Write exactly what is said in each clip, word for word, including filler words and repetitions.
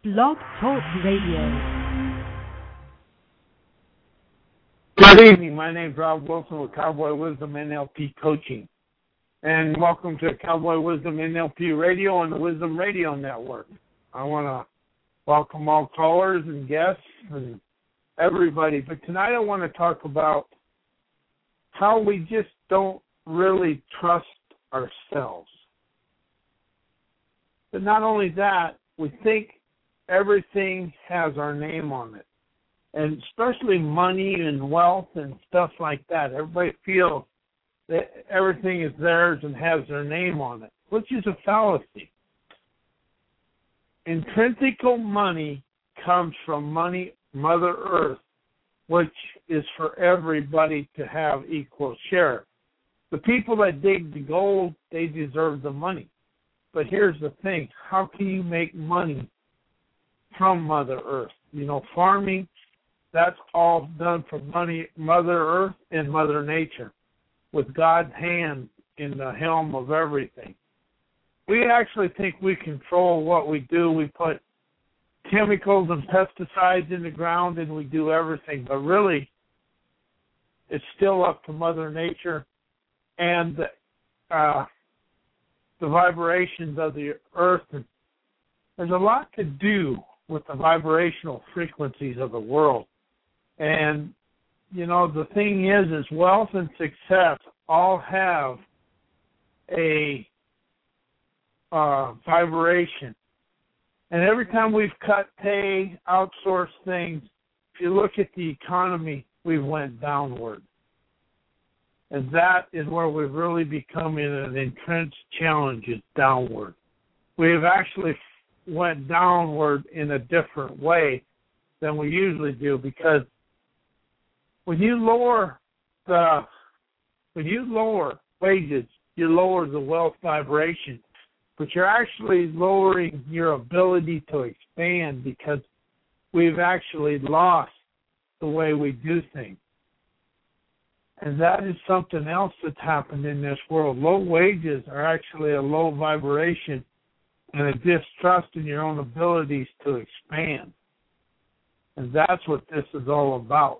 Blog Talk Radio. Good evening. My name is Rob Wilson with Cowboy Wisdom N L P Coaching. And welcome to Cowboy Wisdom N L P Radio on the Wisdom Radio Network. I want to welcome all callers and guests and everybody. But tonight I want to talk about how we just don't really trust ourselves. But not only that, we think everything has our name on it. And especially money and wealth and stuff like that. Everybody feels that everything is theirs and has their name on it, which is a fallacy. Intrinsic money comes from money, Mother Earth, which is for everybody to have equal share. The people that dig the gold, they deserve the money. But here's the thing, how can you make money from Mother Earth? You know, farming, that's all done from money, Mother Earth and Mother Nature, with God's hand in the helm of everything. We actually think we control what we do. We put chemicals and pesticides in the ground and we do everything. But really, it's still up to Mother Nature and uh, the vibrations of the earth. There's a lot to do with the vibrational frequencies of the world. And, you know, the thing is, is wealth and success all have a uh, vibration. And every time we've cut pay, outsourced things, if you look at the economy, we've went downward. And that is where we've really become in an entrenched challenge, is downward. We've actually went downward in a different way than we usually do, because when you lower the when you lower wages, you lower the wealth vibration, but you're actually lowering your ability to expand, because we've actually lost the way we do things. And that is something else that's happened in this world. Low wages are actually a low vibration and a distrust in your own abilities to expand. And that's what this is all about.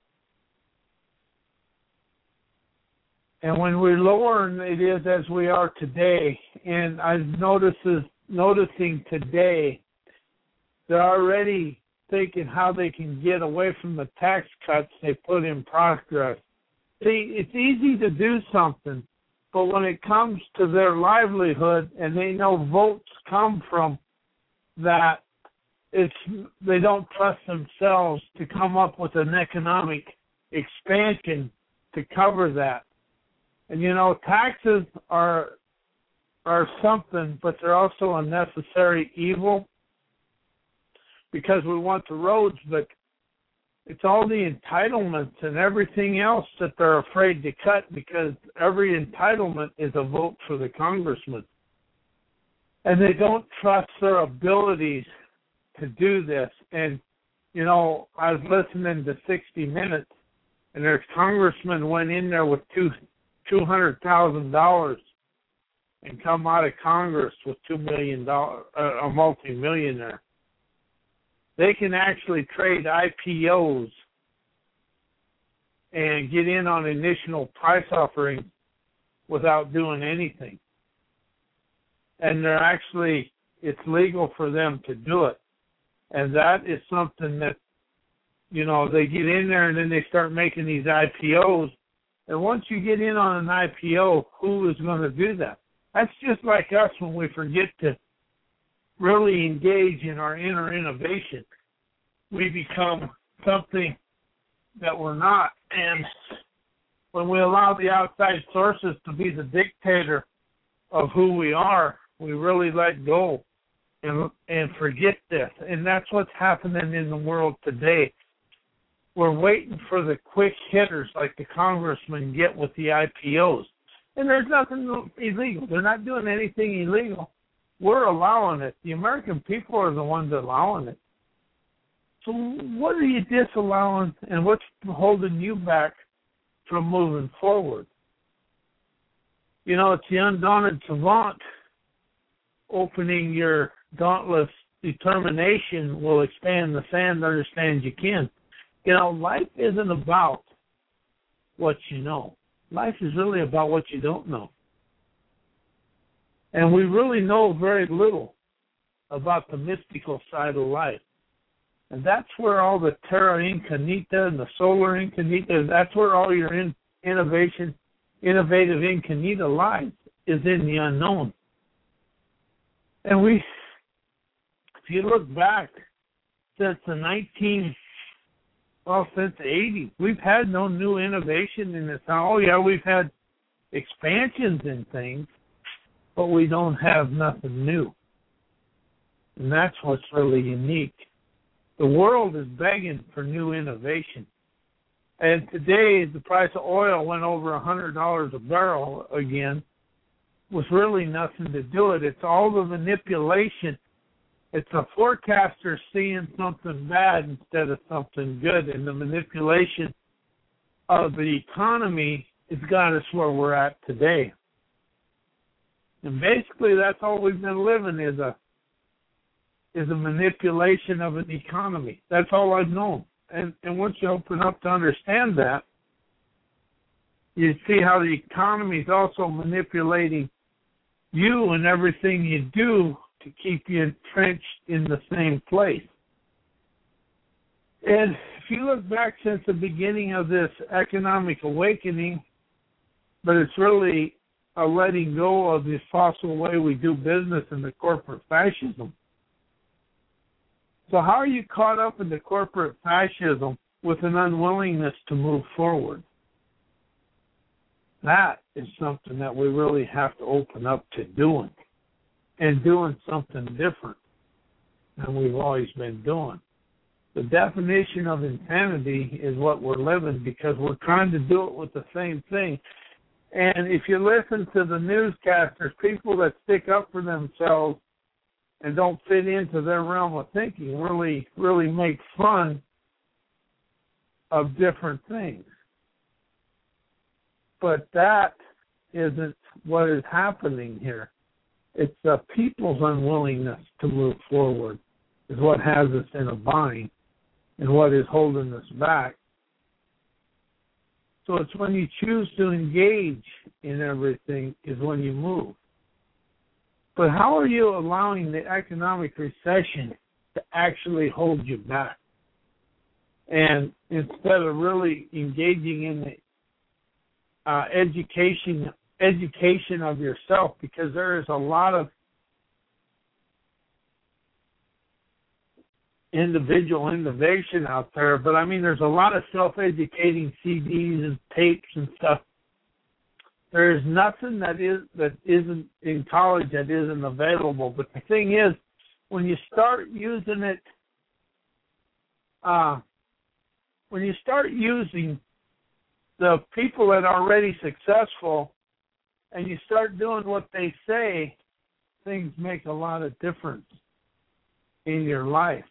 And when we're lower than it is as we are today, and I'm notices, noticing today, they're already thinking how they can get away from the tax cuts they put in progress. See, it's easy to do something, but when it comes to their livelihood and they know votes come from that, it's they don't trust themselves to come up with an economic expansion to cover that. And, you know, taxes are are something, but they're also a necessary evil because we want the roads, but it's all the entitlements and everything else that they're afraid to cut, because every entitlement is a vote for the congressman. And they don't trust their abilities to do this. And, you know, I was listening to sixty minutes, and their congressman went in there with two two hundred thousand dollars and come out of Congress with two million dollars, uh, a multi-millionaire. They can actually trade I P Os and get in on initial price offerings without doing anything. And they're actually, it's legal for them to do it. And that is something that, you know, they get in there and then they start making these I P Os. And once you get in on an I P O, who is going to do that? That's just like us when we forget to really engage in our inner innovation. We become something that we're not. And when we allow the outside sources to be the dictator of who we are, we really let go and and forget this. And that's what's happening in the world today. We're waiting for the quick hitters like the congressmen get with the I P Os. And there's nothing illegal. They're not doing anything illegal. We're allowing it. The American people are the ones allowing it. So what are you disallowing, and what's holding you back from moving forward? You know, it's the undaunted savant opening your dauntless determination will expand the sand, understand you can. You know, life isn't about what you know. Life is really about what you don't know. And we really know very little about the mystical side of life. And that's where all the terra incognita and the solar incognita, that's where all your in, innovation, innovative incognita lies, is in the unknown. And we, if you look back since the nineteen, well, since the eighties, we've had no new innovation in this. Oh, yeah, we've had expansions in things, but we don't have nothing new. And that's what's really unique. The world is begging for new innovation. And today, the price of oil went over one hundred dollars a barrel again, with really nothing to do it. It's all the manipulation. It's a forecaster seeing something bad instead of something good. And the manipulation of the economy has got us where we're at today. And basically, that's all we've been living is a is a manipulation of an economy. That's all I've known. And and once you open up to understand that, you see how the economy is also manipulating you and everything you do to keep you entrenched in the same place. And if you look back since the beginning of this economic awakening, but it's really a letting go of the fossil way we do business and the corporate fascism. So how are you caught up in the corporate fascism with an unwillingness to move forward? That is something that we really have to open up to doing, and doing something different than we've always been doing. The definition of insanity is what we're living, because we're trying to do it with the same thing. And if you listen to the newscasters, people that stick up for themselves and don't fit into their realm of thinking really, really make fun of different things. But that isn't what is happening here. It's the people's unwillingness to move forward is what has us in a bind and what is holding us back. So it's when you choose to engage in everything is when you move. But how are you allowing the economic recession to actually hold you back? And instead of really engaging in the uh, education education of yourself, because there is a lot of individual innovation out there, but I mean there's a lot of self-educating C Ds and tapes and stuff. There is nothing that is that isn't in college that isn't available. But the thing is, when you start using it, uh, when you start using the people that are already successful, and you start doing what they say, things make a lot of difference in your life.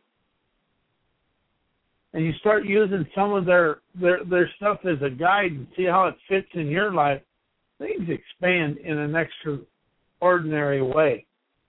And you start using some of their, their, their stuff as a guide and see how it fits in your life, things expand in an extraordinary way.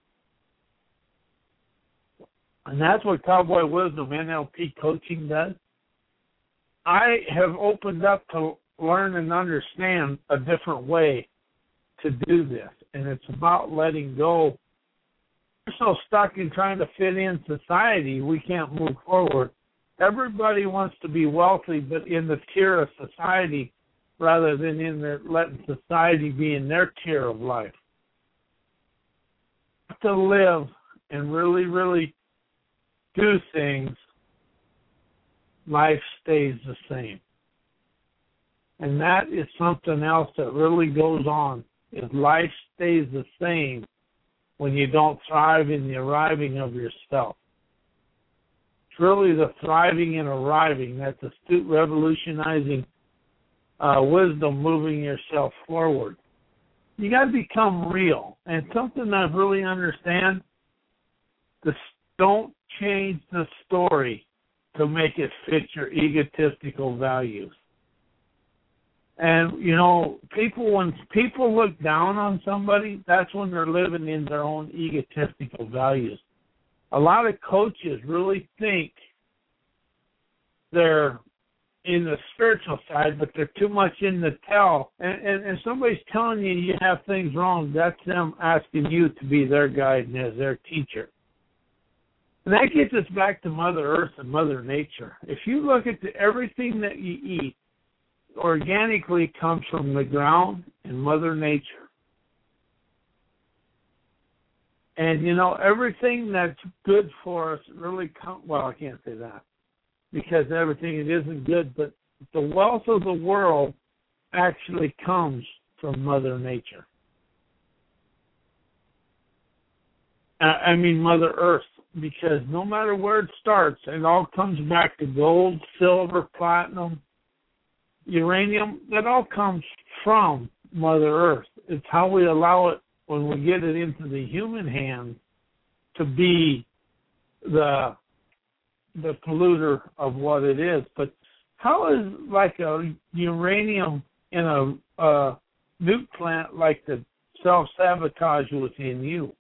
And that's what Cowboy Wisdom N L P coaching does. I have opened up to learn and understand a different way to do this. And it's about letting go. We're so stuck in trying to fit in society, we can't move forward. Everybody wants to be wealthy, but in the tier of society rather than in their letting society be in their tier of life. To live and really, really do things, life stays the same. And that is something else that really goes on, is life stays the same when you don't thrive in the arriving of yourself. It's really the thriving and arriving that's astute, revolutionizing uh, wisdom, moving yourself forward. You got to become real. And something I really understand, the, don't change the story to make it fit your egotistical values. And, you know, people, when people look down on somebody, that's when they're living in their own egotistical values. A lot of coaches really think they're in the spiritual side, but they're too much in the tell. And, and, and somebody's telling you you have things wrong, that's them asking you to be their guide and as their teacher. And that gets us back to Mother Earth and Mother Nature. If you look at the, everything that you eat organically comes from the ground and Mother Nature. And, you know, everything that's good for us really comes, well, I can't say that, because everything it isn't good, but the wealth of the world actually comes from Mother Nature. I mean Mother Earth, because no matter where it starts, it all comes back to gold, silver, platinum, uranium. That all comes from Mother Earth. It's how we allow it when we get it into the human hand to be the the polluter of what it is. But how is like a uranium in a, a nuke plant like the self-sabotage within you?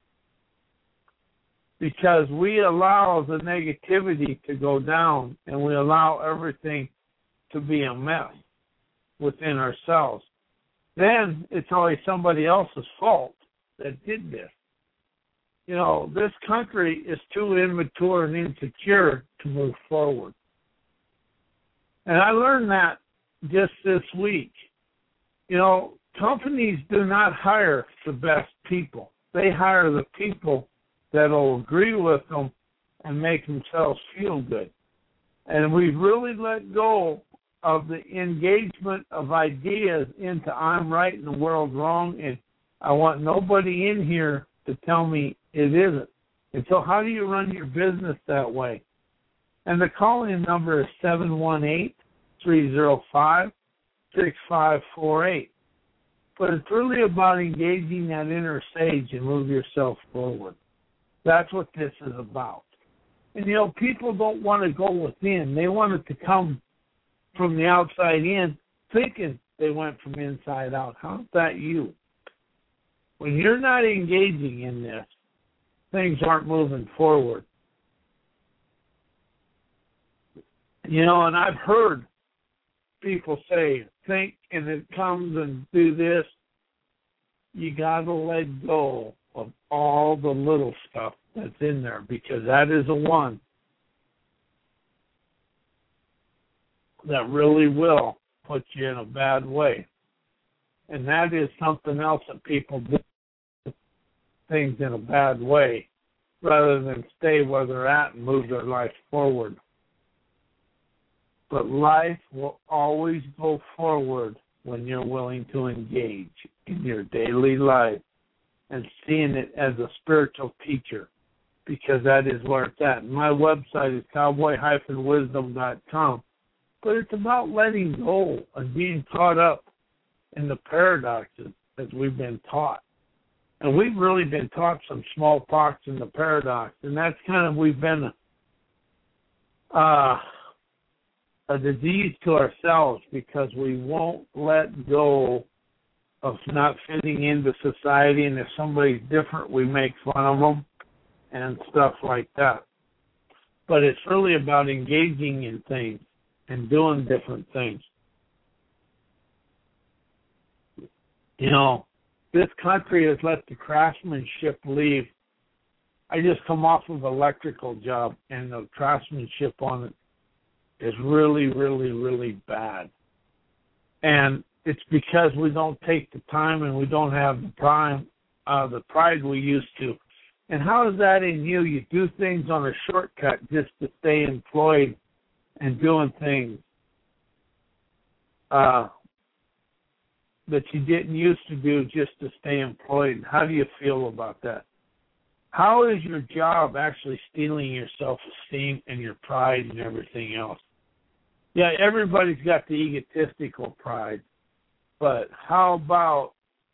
Because we allow the negativity to go down and we allow everything to be a mess within ourselves. Then it's always somebody else's fault that did this. You know, this country is too immature and insecure to move forward. And I learned that just this week. You know, companies do not hire the best people. They hire the people that will agree with them and make themselves feel good. And we've really let go of the engagement of ideas into I'm right and the world's wrong, and I want nobody in here to tell me it isn't. And so how do you run your business that way? And the call-in number is seven one eight, three zero five, six five four eight. But it's really about engaging that inner sage and move yourself forward. That's what this is about. And, you know, people don't want to go within. They want it to come from the outside in, thinking they went from inside out. How's that you? When you're not engaging in this, things aren't moving forward. You know, and I've heard people say, think and it comes and do this. You got to let go of all the little stuff that's in there, because that is the one that really will put you in a bad way. And that is something else that people do, things in a bad way, rather than stay where they're at and move their life forward. But life will always go forward when you're willing to engage in your daily life and seeing it as a spiritual teacher, because that is where it's at. My website is cowboy dash wisdom dot com, but it's about letting go and being caught up in the paradoxes that we've been taught. And we've really been taught some smallpox in the paradox, and that's kind of, we've been uh, a disease to ourselves because we won't let go of not fitting into society, and if somebody's different, we make fun of them and stuff like that. But it's really about engaging in things and doing different things. You know, this country has let the craftsmanship leave. I just come off of an electrical job, and the craftsmanship on it is really, really, really bad. And it's because we don't take the time and we don't have the pride, uh, the pride we used to. And how is that in you? You do things on a shortcut just to stay employed and doing things uh, that you didn't used to do just to stay employed. How do you feel about that? How is your job actually stealing your self-esteem and your pride and everything else? Yeah, everybody's got the egotistical pride, but how about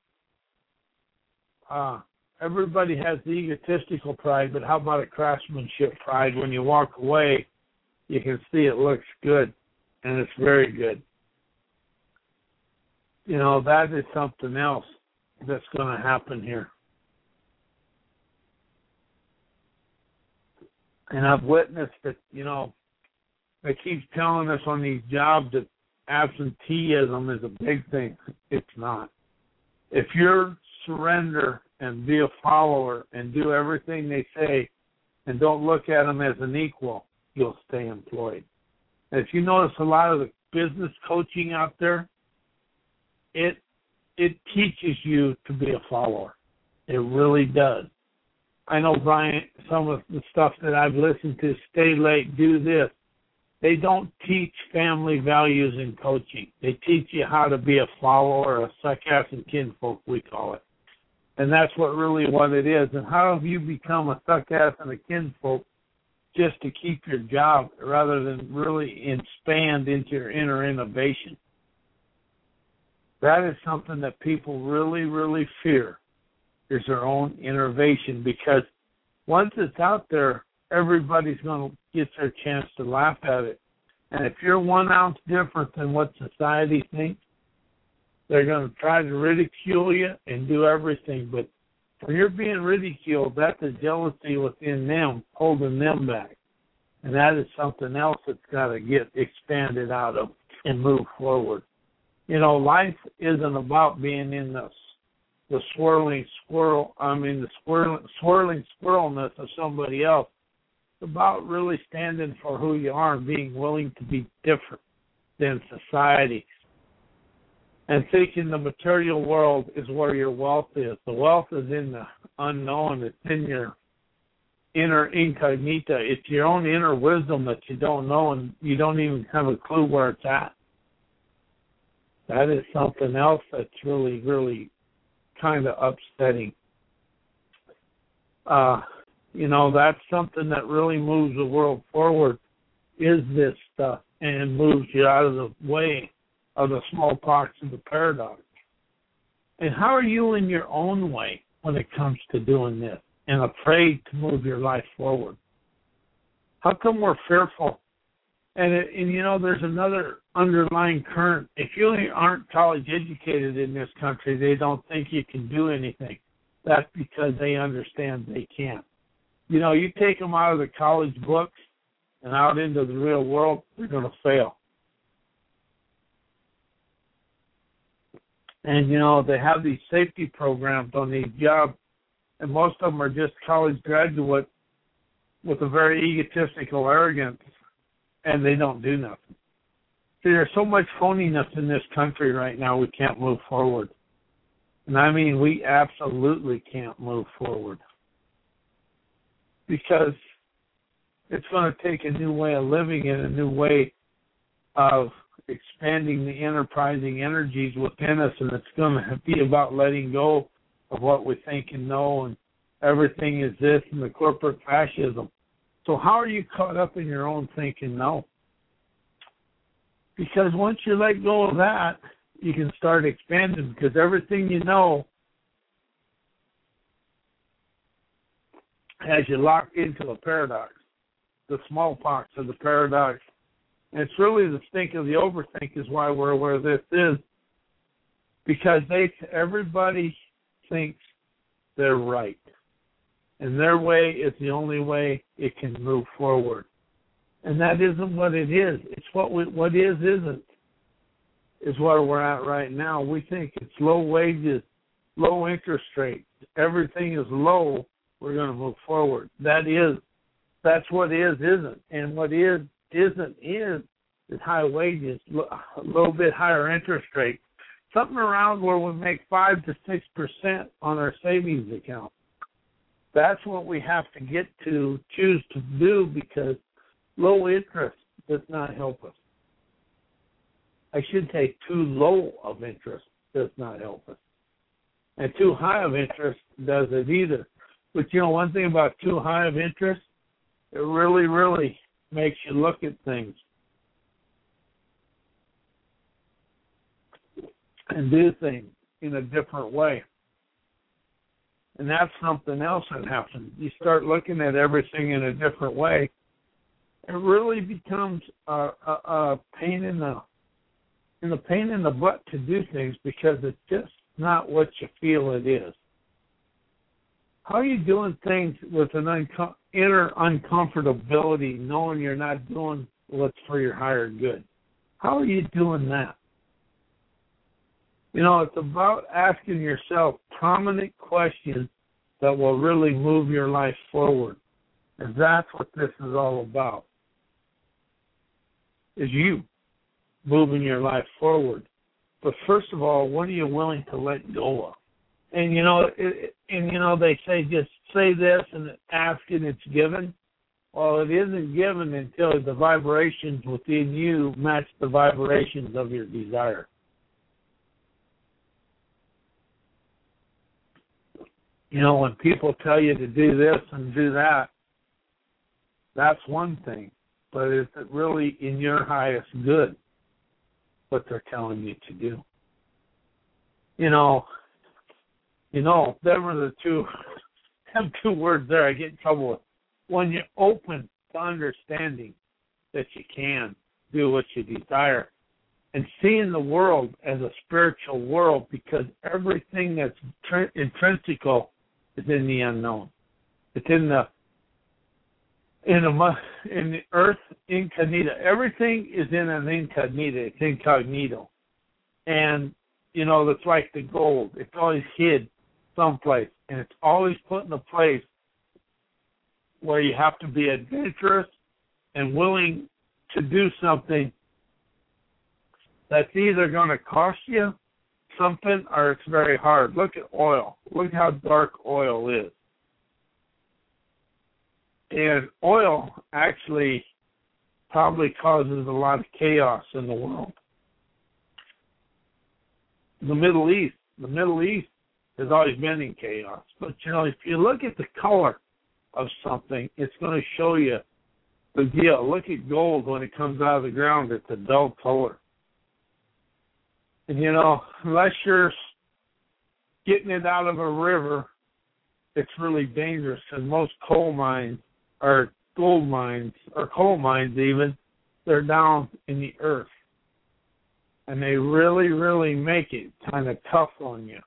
uh, everybody has the egotistical pride, but how about a craftsmanship pride? When you walk away, you can see it looks good, and it's very good. You know, that is something else that's going to happen here. And I've witnessed that, you know, they keep telling us on these jobs that absenteeism is a big thing. It's not. If you surrender and be a follower and do everything they say and don't look at them as an equal, you'll stay employed. And if you notice a lot of the business coaching out there, it it teaches you to be a follower. It really does. I know, Brian, some of the stuff that I've listened to, stay late, do this. They don't teach family values in coaching. They teach you how to be a follower, a suck-ass and kinfolk, we call it. And that's what really what it is. And how have you become a suck-ass and a kinfolk just to keep your job rather than really expand into your inner innovation? That is something that people really, really fear, is their own innovation, because once it's out there, everybody's going to get their chance to laugh at it. And if you're one ounce different than what society thinks, they're going to try to ridicule you and do everything. But when you're being ridiculed, that's a jealousy within them, holding them back. And that is something else that's got to get expanded out of and move forward. You know, life isn't about being in the, the swirling squirrel, I mean, the swirling, swirling squirrelness of somebody else. It's about really standing for who you are and being willing to be different than society. And thinking the material world is where your wealth is. The wealth is in the unknown. It's in your inner incognita. It's your own inner wisdom that you don't know, and you don't even have a clue where it's at. That is something else that's really, really kind of upsetting. Uh, you know, that's something that really moves the world forward, is this stuff, and moves you out of the way of the smallpox and the paradox. And how are you in your own way when it comes to doing this and afraid to move your life forward? How come we're fearful? And, it, and you know, there's another underlying current. If you aren't college educated in this country, they don't think you can do anything. That's because they understand they can't. You know, you take them out of the college books and out into the real world, they're going to fail. And, you know, they have these safety programs on these jobs, and most of them are just college graduates with a very egotistical arrogance, and they don't do nothing. See, there's so much phoniness in this country right now, we can't move forward. And I mean, we absolutely can't move forward. Because it's going to take a new way of living and a new way of expanding the enterprising energies within us, and it's going to be about letting go of what we think and know, and everything is this and the corporate fascism. So how are you caught up in your own think and know? Because once you let go of that, you can start expanding, because everything you know has you locked into a paradox, the smallpox of the paradox. And it's really the stink of the overthink is why we're where this is, because they everybody thinks they're right, and their way is the only way it can move forward. And that isn't what it is. It's what we, what is isn't is where we're at right now. We think it's low wages, low interest rates, everything is low, we're going to move forward. That is, that's what is isn't. And what is isn't is, is high wages, a little bit higher interest rate, something around where we make five to six percent on our savings account. That's what we have to get to, choose to do, because low interest does not help us. I should say too low of interest does not help us. And too high of interest doesn't either. But, you know, one thing about too high of interest, it really, really makes you look at things and do things in a different way. And that's something else that happens. You start looking at everything in a different way, it really becomes a, a, a pain in the in the pain in the butt to do things, because it's just not what you feel it is. How are you doing things with an uncom- inner uncomfortability knowing you're not doing what's for your higher good. How are you doing that? You know, it's about asking yourself prominent questions that will really move your life forward. And that's what this is all about, is you moving your life forward. But first of all, what are you willing to let go of? And, you know, it, and, you know, they say just say this and ask and it's given. Well, it isn't given until the vibrations within you match the vibrations of your desire. You know, when people tell you to do this and do that, that's one thing. But is it really in your highest good what they're telling you to do? You know, you know, there were the two, them two words there I get in trouble with. When you're open to understanding that you can do what you desire and seeing the world as a spiritual world, because everything that's tr- intrinsical is in the unknown. It's in the in the in the earth incognito. Everything is in an incognito. It's incognito, and you know that's like the gold. It's always hid someplace, and it's always put in a place where you have to be adventurous and willing to do something that's either going to cost you something or it's very hard. Look at oil. Look how dark oil is. And oil actually probably causes a lot of chaos in the world. The Middle East, the Middle East has always been in chaos. But, you know, if you look at the color of something, it's going to show you the deal. Look at gold when it comes out of the ground. It's a dull color. And, you know, unless you're getting it out of a river, it's really dangerous. And most coal mines, or gold mines, or coal mines even, they're down in the earth. And they really, really make it kind of tough on you.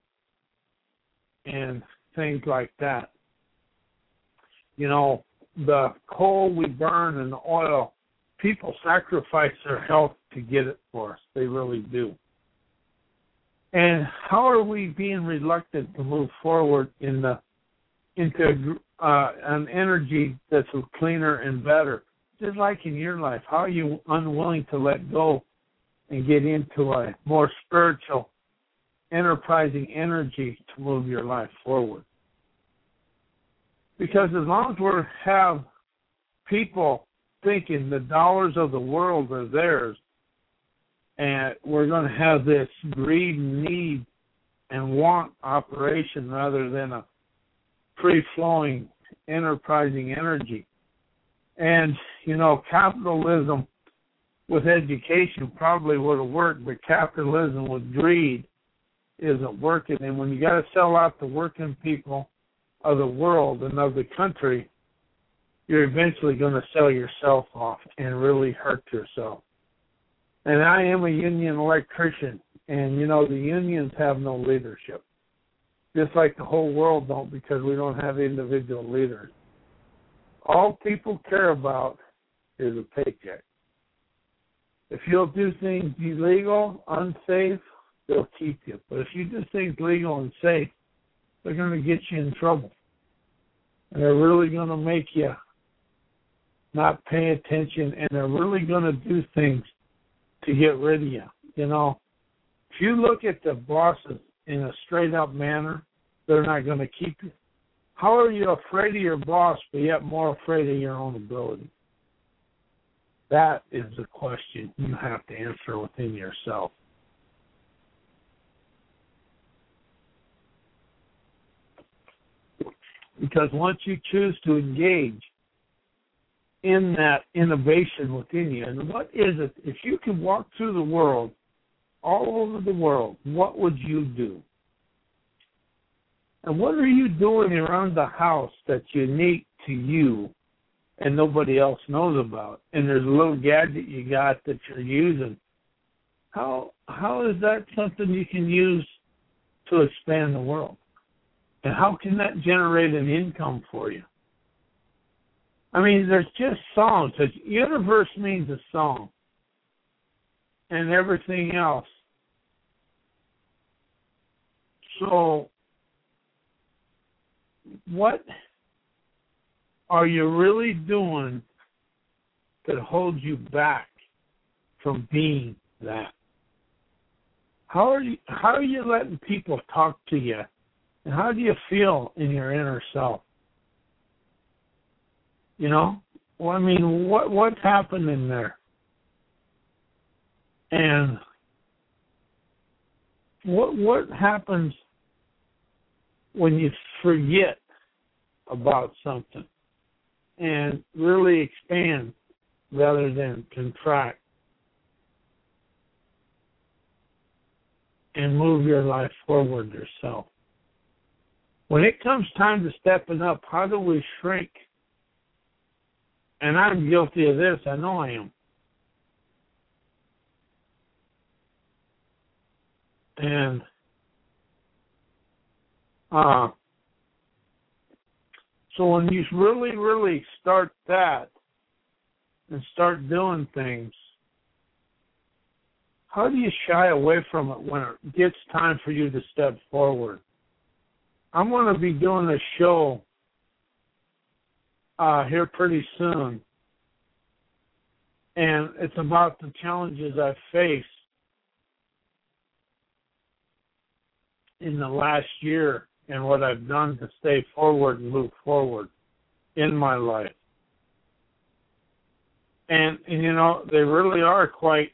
And things like that. You know, the coal we burn and the oil, people sacrifice their health to get it for us. They really do. And how are we being reluctant to move forward in the into uh, an energy that's cleaner and better? Just like in your life, how are you unwilling to let go and get into a more spiritual, enterprising energy to move your life forward? Because as long as we have people thinking the dollars of the world are theirs, and we're going to have this greed and need and want operation rather than a free-flowing, enterprising energy. And, you know, capitalism with education probably would have worked, but capitalism with greed isn't working. And when you got to sell out the working people of the world and of the country, you're eventually going to sell yourself off and really hurt yourself. And I am a union electrician, and, you know, the unions have no leadership, just like the whole world don't, because we don't have individual leaders. All people care about is a paycheck. If you'll do things illegal, unsafe, they'll keep you. But if you do things legal and safe, they're going to get you in trouble. And they're really going to make you not pay attention, and they're really going to do things to get rid of you. You know, if you look at the bosses in a straight-up manner, they're not going to keep you. How are you afraid of your boss, but yet more afraid of your own ability? That is the question you have to answer within yourself. Because once you choose to engage in that innovation within you, and what is it? If you could walk through the world, all over the world, what would you do? And what are you doing around the house that's unique to you and nobody else knows about? And there's a little gadget you got that you're using. How how is that something you can use to expand the world? And how can that generate an income for you? I mean, there's just songs. The universe means a song. And everything else. So, what are you really doing that holds you back from being that? How are you, how are you letting people talk to you? And how do you feel in your inner self? You know? Well, I mean, what what's happening there? And what what happens when you forget about something and really expand rather than contract and move your life forward yourself? When it comes time to stepping up, how do we shrink? And I'm guilty of this. I know I am. And uh, so when you really, really start that and start doing things, how do you shy away from it when it gets time for you to step forward? I'm going to be doing a show uh, here pretty soon, and it's about the challenges I faced in the last year and what I've done to stay forward and move forward in my life. And, and you know, they really are quite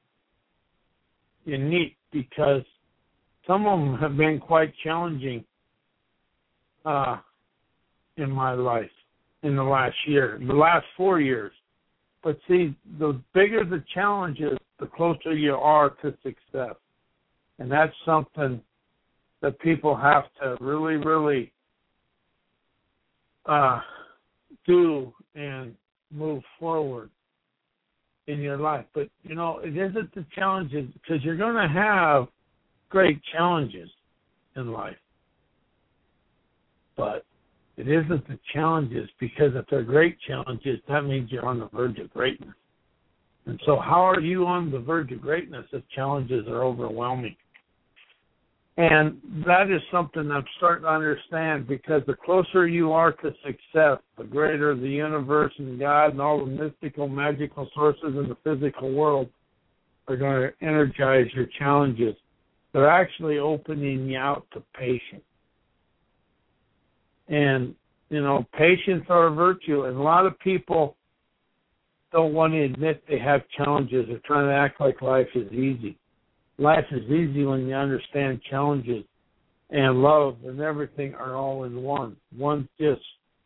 unique because some of them have been quite challenging uh, in my life in the last year, the last four years. But see, the bigger the challenges, the closer you are to success. And that's something that people have to really, really uh, do and move forward in your life. But, you know, it isn't the challenges, because you're going to have great challenges in life. But it isn't the challenges, because if they're great challenges, that means you're on the verge of greatness. And so how are you on the verge of greatness if challenges are overwhelming? And that is something I'm starting to understand, because the closer you are to success, the greater the universe and God and all the mystical, magical sources in the physical world are going to energize your challenges. They're actually opening you out to patience. And, you know, patience are a virtue, and a lot of people don't want to admit they have challenges. They're trying to act like life is easy. Life is easy when you understand challenges and love and everything are all in one. One just,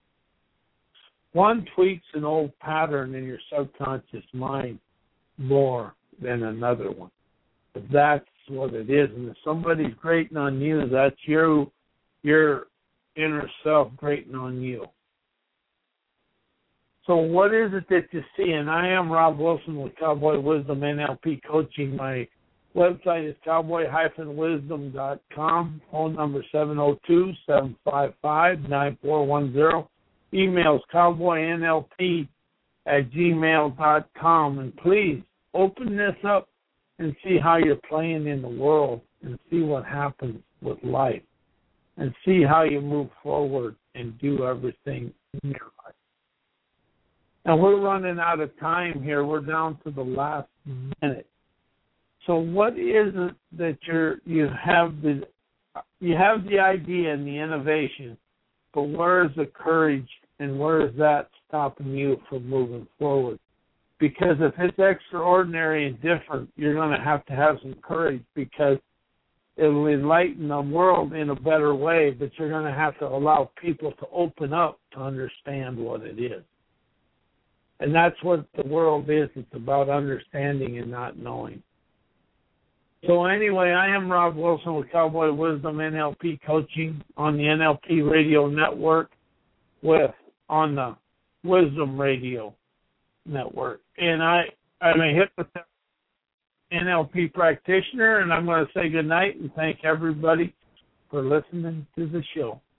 one tweaks an old pattern in your subconscious mind more than another one. But that's what it is. And if somebody's grating on you, that's your, your inner self grating on you. So what is it that you see? And I am Rob Wilson with Cowboy Wisdom N L P Coaching. My website is cowboy dash wisdom dot com. Phone number seven oh two, seven five five, nine four one zero. Email is cowboynlp at gmail dot com. And please open this up and see how you're playing in the world and see what happens with life and see how you move forward and do everything in your life. And we're running out of time here. We're down to the last minute. So what is it that you're you have the you have the idea and the innovation, but where is the courage and where is that stopping you from moving forward? Because if it's extraordinary and different, you're going to have to have some courage, because it will enlighten the world in a better way, but you're going to have to allow people to open up to understand what it is. And that's what the world is. It's about understanding and not knowing. So anyway, I am Rob Wilson with Cowboy Wisdom N L P Coaching on the N L P Radio Network, with on the Wisdom Radio Network. And I, I'm a hypnotherapist, N L P practitioner, and I'm going to say good night and thank everybody for listening to the show.